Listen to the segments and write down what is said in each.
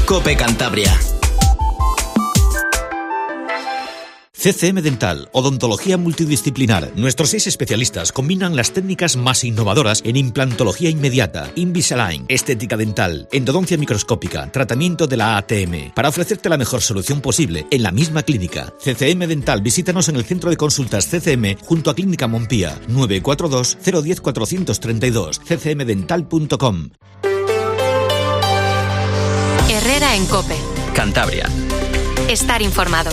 COPE Cantabria. CCM Dental, odontología multidisciplinar. Nuestros 6 especialistas combinan las técnicas más innovadoras en implantología inmediata, Invisalign, estética dental, endodoncia microscópica, tratamiento de la ATM, para ofrecerte la mejor solución posible en la misma clínica. CCM Dental, visítanos en el centro de consultas CCM junto a Clínica Montpía, 942 010 432, ccmdental.com. Herrera en COPE. Cantabria. Estar informado.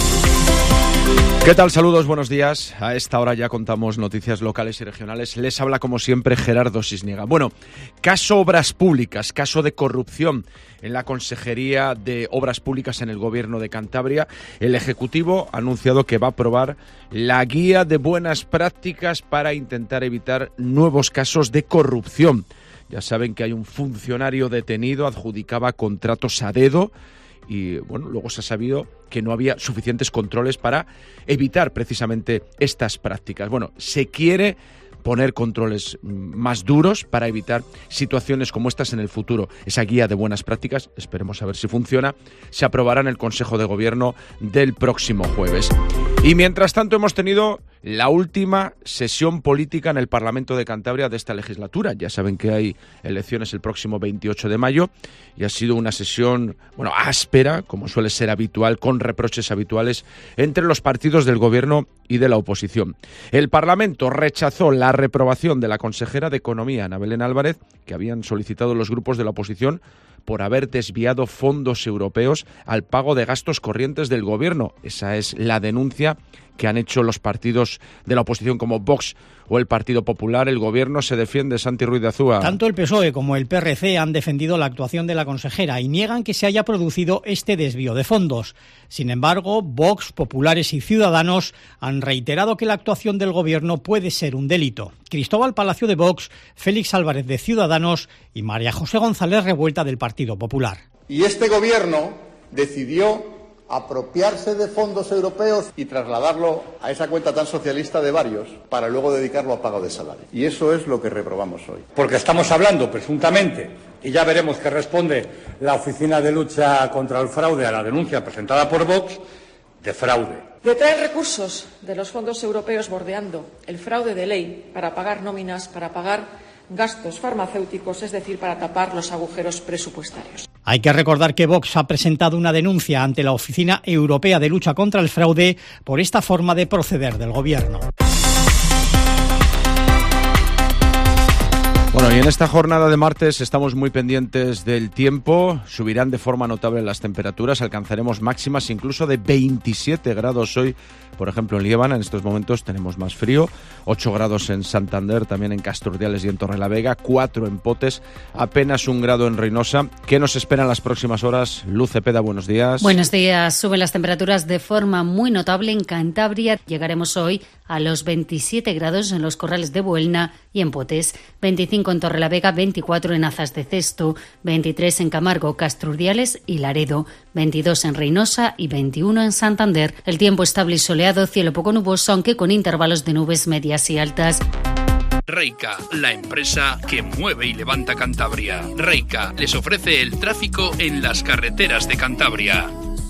¿Qué tal? Saludos, buenos días. A esta hora ya contamos noticias locales y regionales. Les habla, como siempre, Gerardo Sisniega. Bueno, caso Obras Públicas, caso de corrupción en la Consejería de Obras Públicas en el Gobierno de Cantabria. El Ejecutivo ha anunciado que va a aprobar la guía de buenas prácticas para intentar evitar nuevos casos de corrupción. Ya saben que hay un funcionario detenido, adjudicaba contratos a dedo. Y bueno, luego se ha sabido que no había suficientes controles para evitar precisamente estas prácticas. Bueno, se quiere poner controles más duros para evitar situaciones como estas en el futuro. Esa guía de buenas prácticas, esperemos a ver si funciona, se aprobará en el Consejo de Gobierno del próximo jueves. Y mientras tanto hemos tenido la última sesión política en el Parlamento de Cantabria de esta legislatura. Ya saben que hay elecciones el próximo 28 de mayo y ha sido una sesión, áspera, como suele ser habitual, con reproches habituales entre los partidos del Gobierno y de la oposición. El Parlamento rechazó la reprobación de la consejera de Economía, Ana Belén Álvarez, que habían solicitado los grupos de la oposición por haber desviado fondos europeos al pago de gastos corrientes del Gobierno. Esa es la denuncia que han hecho los partidos de la oposición como Vox o el Partido Popular. El Gobierno se defiende, Santi Ruiz de Azúa. Tanto el PSOE como el PRC han defendido la actuación de la consejera y niegan que se haya producido este desvío de fondos. Sin embargo, Vox, Populares y Ciudadanos han reiterado que la actuación del Gobierno puede ser un delito. Cristóbal Palacio de Vox, Félix Álvarez de Ciudadanos y María José González Revuelta del Partido Popular. Y este Gobierno decidió apropiarse de fondos europeos y trasladarlo a esa cuenta tan socialista de varios para luego dedicarlo a pago de salario. Y eso es lo que reprobamos hoy. Porque estamos hablando, presuntamente, y ya veremos qué responde la Oficina de Lucha contra el Fraude a la denuncia presentada por Vox, de fraude. De traer recursos de los fondos europeos bordeando el fraude de ley para pagar nóminas, para pagar gastos farmacéuticos, es decir, para tapar los agujeros presupuestarios. Hay que recordar que Vox ha presentado una denuncia ante la Oficina Europea de Lucha contra el Fraude por esta forma de proceder del Gobierno. Bueno, y en esta jornada de martes estamos muy pendientes del tiempo. Subirán de forma notable las temperaturas, alcanzaremos máximas incluso de 27 grados hoy. Por ejemplo, en Liébana en estos momentos tenemos más frío, 8 grados en Santander, también en Casturdiales y en Torrelavega, 4 en Potes, apenas 1 grado en Reynosa. ¿Qué nos espera en las próximas horas? Luz Cepeda, buenos días. Buenos días. Suben las temperaturas de forma muy notable en Cantabria. Llegaremos hoy a los 27 grados en los Corrales de Buelna y en Potes, 25 en Torrelavega, 24 en Azas de Cesto, 23 en Camargo, Casturdiales y Laredo, 22 en Reynosa y 21 en Santander. El tiempo estable y soleado, cielo poco nuboso, aunque con intervalos de nubes medias y altas. Reica, la empresa que mueve y levanta Cantabria. Reica les ofrece el tráfico en las carreteras de Cantabria.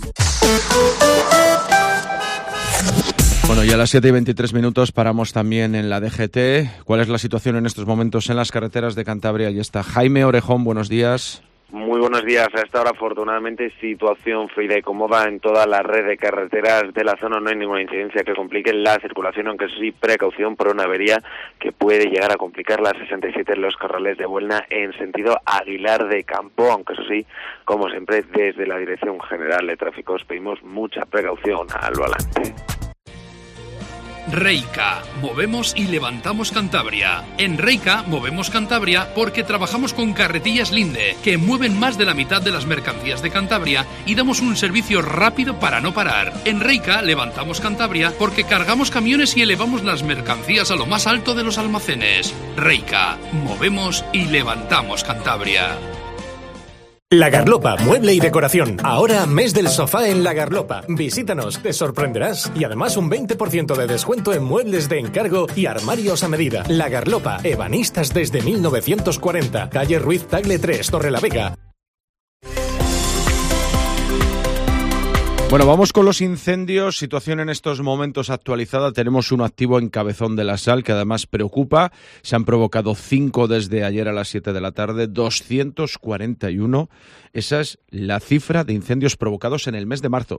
Bueno, y a las 7:23 paramos también en la DGT. ¿Cuál es la situación en estos momentos en las carreteras de Cantabria? Ahí está Jaime Orejón, buenos días. Muy buenos días. A esta hora, afortunadamente, situación fluida y cómoda en toda la red de carreteras de la zona. No hay ninguna incidencia que complique la circulación, aunque sí precaución por una avería que puede llegar a complicar la 67 en los Corrales de Buelna en sentido Aguilar de Campo, aunque eso sí, como siempre, desde la Dirección General de Tráfico os pedimos mucha precaución al volante. Reica, movemos y levantamos Cantabria. En Reica movemos Cantabria porque trabajamos con Carretillas Linde, que mueven más de la mitad de las mercancías de Cantabria y damos un servicio rápido para no parar. En Reica levantamos Cantabria porque cargamos camiones y elevamos las mercancías a lo más alto de los almacenes. Reica, movemos y levantamos Cantabria. La Garlopa, mueble y decoración. Ahora, mes del sofá en La Garlopa. Visítanos, te sorprenderás. Y además un 20% de descuento en muebles de encargo y armarios a medida. La Garlopa, ebanistas desde 1940. Calle Ruiz Tagle 3, Torrelavega. Bueno, vamos con los incendios. Situación en estos momentos actualizada. Tenemos uno activo en Cabezón de la Sal, que además preocupa. Se han provocado 5 desde ayer a las 7 de la tarde, 241. Esa es la cifra de incendios provocados en el mes de marzo.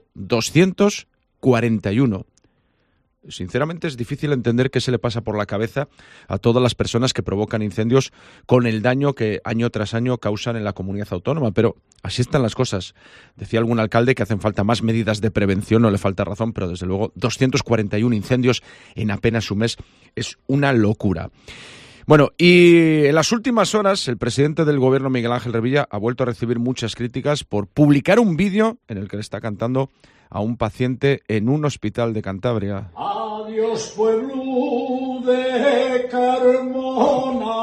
241. Sinceramente es difícil entender qué se le pasa por la cabeza a todas las personas que provocan incendios con el daño que año tras año causan en la comunidad autónoma, pero así están las cosas. Decía algún alcalde que hacen falta más medidas de prevención, no le falta razón, pero desde luego 241 incendios en apenas un mes es una locura. Bueno, y en las últimas horas el presidente del gobierno, Miguel Ángel Revilla, ha vuelto a recibir muchas críticas por publicar un vídeo en el que le está cantando a un paciente en un hospital de Cantabria. Adiós, pueblo de Carmona,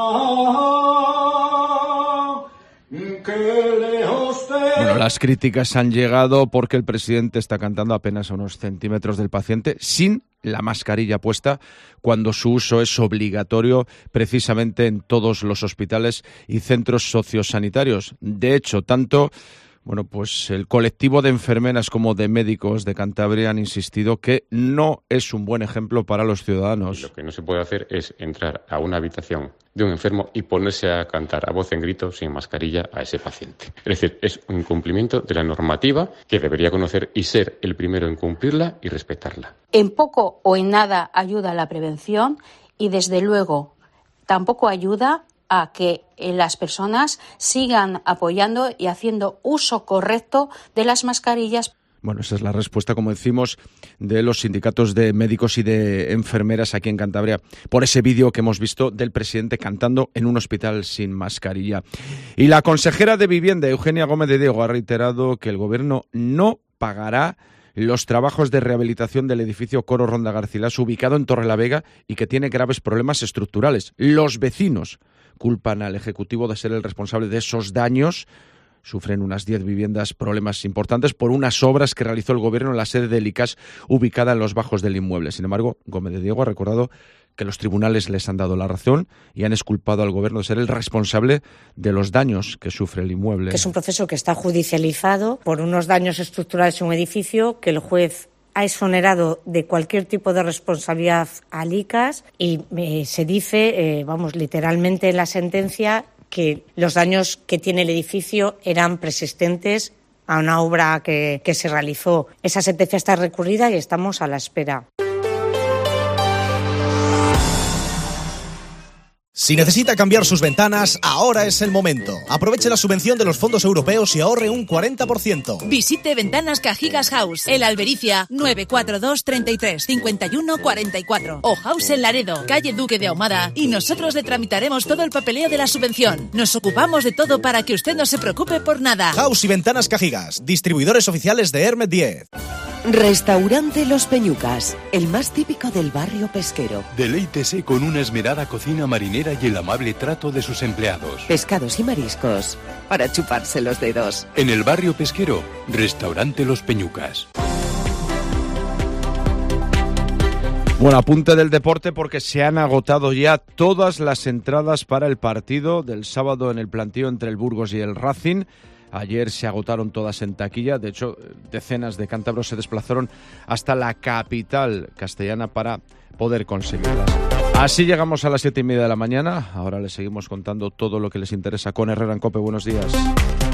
que lejos te... Bueno, las críticas han llegado porque el presidente está cantando apenas a unos centímetros del paciente sin la mascarilla puesta, cuando su uso es obligatorio precisamente en todos los hospitales y centros sociosanitarios. De hecho, tanto... Bueno, pues el colectivo de enfermeras como de médicos de Cantabria han insistido que no es un buen ejemplo para los ciudadanos. Lo que no se puede hacer es entrar a una habitación de un enfermo y ponerse a cantar a voz en grito sin mascarilla a ese paciente. Es decir, es un incumplimiento de la normativa que debería conocer y ser el primero en cumplirla y respetarla. En poco o en nada ayuda la prevención y, desde luego, tampoco ayuda a que las personas sigan apoyando y haciendo uso correcto de las mascarillas. Bueno, esa es la respuesta, como decimos, de los sindicatos de médicos y de enfermeras aquí en Cantabria por ese vídeo que hemos visto del presidente cantando en un hospital sin mascarilla. Y la consejera de Vivienda, Eugenia Gómez de Diego, ha reiterado que el gobierno no pagará los trabajos de rehabilitación del edificio Coro Ronda Garcilas, ubicado en Torrelavega y que tiene graves problemas estructurales. Los vecinos culpan al Ejecutivo de ser el responsable de esos daños. Sufren unas 10 viviendas problemas importantes por unas obras que realizó el Gobierno en la sede del ICAS ubicada en los bajos del inmueble. Sin embargo, Gómez de Diego ha recordado que los tribunales les han dado la razón y han exculpado al Gobierno de ser el responsable de los daños que sufre el inmueble. Que es un proceso que está judicializado por unos daños estructurales en un edificio que el juez ha exonerado de cualquier tipo de responsabilidad al ICAS y se dice, literalmente en la sentencia, que los daños que tiene el edificio eran preexistentes a una obra que se realizó. Esa sentencia está recurrida y estamos a la espera. Si necesita cambiar sus ventanas, ahora es el momento. Aproveche la subvención de los fondos europeos y ahorre un 40%. Visite Ventanas Cajigas House, El Albericia, 942 33 51 44 o House en Laredo, calle Duque de Ahumada, y nosotros le tramitaremos todo el papeleo de la subvención. Nos ocupamos de todo para que usted no se preocupe por nada. House y Ventanas Cajigas, distribuidores oficiales de Hermet 10. Restaurante Los Peñucas, el más típico del barrio pesquero. Deleítese con una esmerada cocina marinera y el amable trato de sus empleados. Pescados y mariscos, para chuparse los dedos. En el barrio pesquero, Restaurante Los Peñucas. Bueno, apunte del deporte porque se han agotado ya todas las entradas para el partido del sábado en el plantío entre el Burgos y el Racing. Ayer se agotaron todas en taquilla, de hecho, decenas de cántabros se desplazaron hasta la capital castellana para poder conseguirlas. Así llegamos a las 7:30 de la mañana. Ahora les seguimos contando todo lo que les interesa con Herrera en COPE. Buenos días.